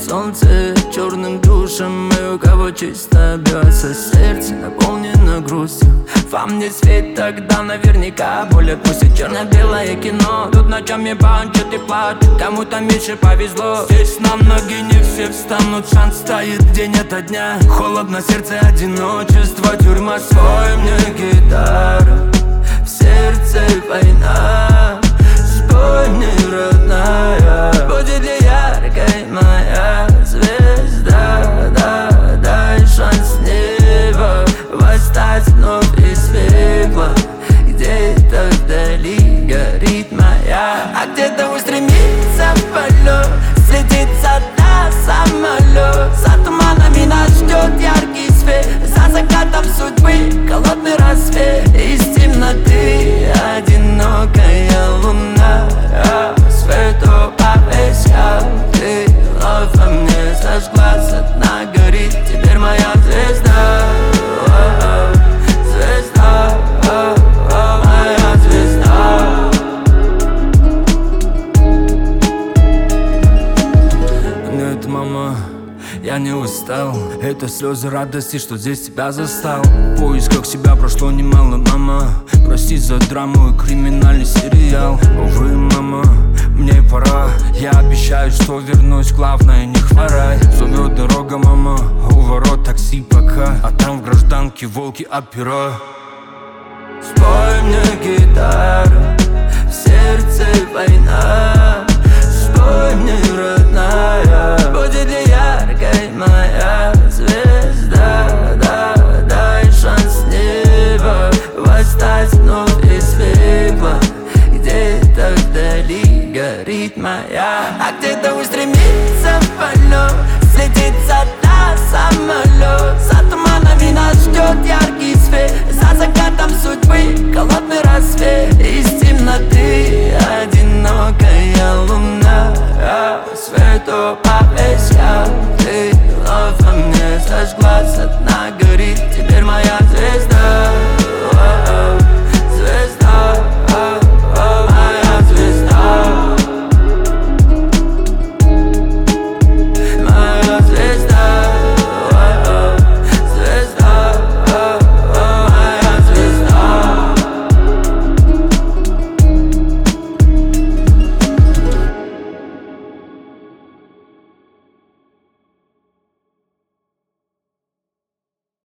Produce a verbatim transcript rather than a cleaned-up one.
солнце черным душем, и у кого чисто бьется сердце, наполнено грустью. Вам не свет, тогда наверняка боль отпустит. Черно-белое кино, тут ночами банчат и плачут. Кому-то меньше повезло, здесь на ноги не все встанут. Шанс стоит день ото дня, холодно, сердце, одиночество, тюрьма. Свой мне гитару, в сердце война. Спой мне, родная, будет ли яркой моя звезда? Да, дай шанс неба восстать вновь из пепла. Где-то вдали горит моя, а где-то устремится в полет, слетит со дна самолет. За туманами нас ждет яркий свет, за закатом судьбы холодный рассвет. Из темноты одинокая луна рассвету обещал. Ты вновь во мне зажгла, со дна горит теперь моя звезда. Звезда, моя звезда. Нет, мама, я не устал. Это слезы радости, что здесь тебя застал. В поисках себя прошло немало, мама. Прости за драму и криминальный сериал. Увы, мама, мне пора. Я обещаю, что вернусь, главное не хворай. Зовет дорога, мама, у ворот такси пока. А там в гражданке волки опера. Спой мне гитару, в сердце война. Спой мне, родная, будет ли яркой моя звезда? Да, дай шанс неба восстать вновь из пепла. Где-то вдали горит моя, а где-то устремится в полет, слетит со дна самолет. За туманами нас ждет яркий свет, за закатом судьбы холодный рассвет. Из темноты одинокая луна рассвету